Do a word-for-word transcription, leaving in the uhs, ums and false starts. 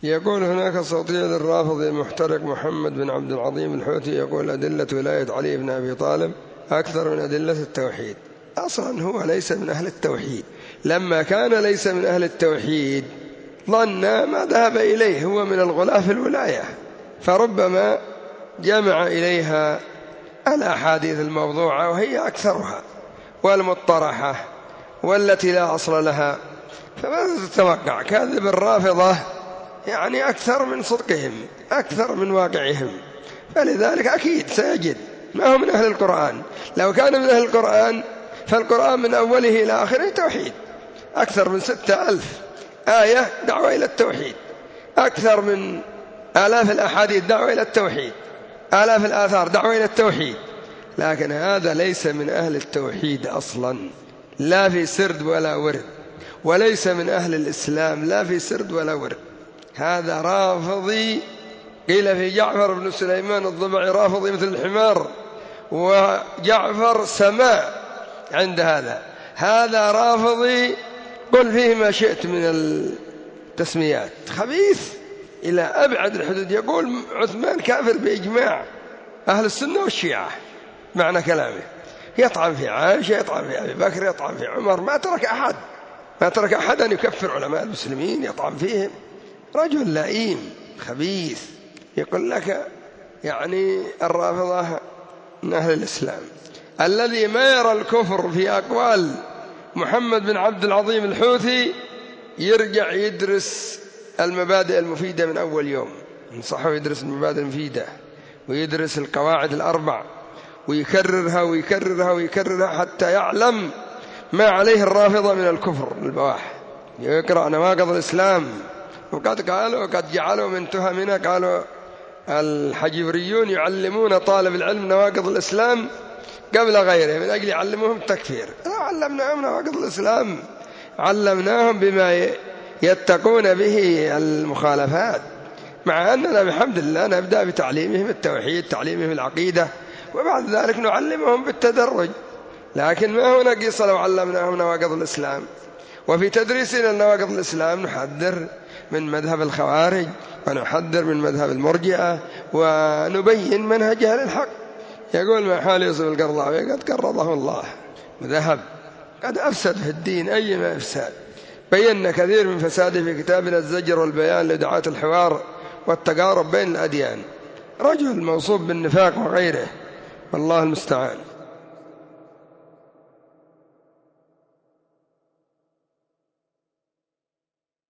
يقول هناك صوتية للرافضي المحترق محمد بن عبد العظيم الحوثي يقول أدلة ولاية علي بن أبي طالب أكثر من أدلة التوحيد. أصلا هو ليس من أهل التوحيد، لما كان ليس من أهل التوحيد ظن ما ذهب إليه هو من الغلاة في الولاية، فربما جمع إليها الأحاديث الموضوعة وهي أكثرها والمطرحة والتي لا أصل لها. فماذا تتوقع؟ كاذب الرافضة يعني أكثر من صدقهم، أكثر من واقعهم، فلذلك أكيد سيجد ما هو من أهل القرآن. لو كان من أهل القرآن فالقرآن من أوله إلى آخره توحيد، أكثر من ستة ألف آية دعوة إلى التوحيد، أكثر من آلاف الأحاديث دعوة إلى التوحيد، آلاف الآثار دعوة إلى التوحيد. لكن هذا ليس من أهل التوحيد أصلا، لا في سرد ولا ورد، وليس من أهل الإسلام لا في سرد ولا ورد. هذا رافضي، قيل في جعفر بن سليمان الضبعي رافضي مثل الحمار، وجعفر سماء عند هذا. هذا رافضي قل فيه ما شئت من التسميات، خبيث إلى أبعد الحدود. يقول عثمان كافر بإجماع أهل السنة والشيعة، معنى كلامه يطعن في عائشة، يطعن في أبي بكر، يطعن في عمر، ما ترك أحد ما ترك أحد أن يكفر علماء المسلمين، يطعن فيهم. رجل لئيم خبيث. يقول لك يعني الرافضة من أهل الإسلام. الذي ما يرى الكفر في أقوال محمد بن عبد العظيم الحوثي يرجع يدرس المبادئ المفيدة من أول يوم، انصحه يدرس المبادئ المفيدة ويدرس القواعد الأربع ويكررها ويكررها ويكررها حتى يعلم ما عليه الرافضة من الكفر البواح. يقرأ نواقض الإسلام، وقد قالوا وقد جعلوا من تهمنا، قالوا الحجوريون يعلمون طالب العلم نواقض الإسلام قبل غيره من أجل يعلموهم التكفير. علمناهم نواقض الإسلام، علمناهم بما يتقون به المخالفات، مع أننا بحمد الله نبدأ بتعليمهم التوحيد، تعليمهم العقيدة، وبعد ذلك نعلمهم بالتدرج. لكن ما هو نقيص لو علمناهم نواقض الإسلام؟ وفي تدريسنا نواقض الإسلام نحذر من مذهب الخوارج ونحذر من مذهب المرجئة ونبين منهج أهل الحق. يقول ما حال يوسف القرضاوي قد قرضه الله وذهب، قد أفسد في الدين أي ما إفساد. بينا كثير من فساده في كتابنا الزجر والبيان لدعاة الحوار والتقارب بين الأديان. رجل موصوف بالنفاق وغيره، والله المستعان.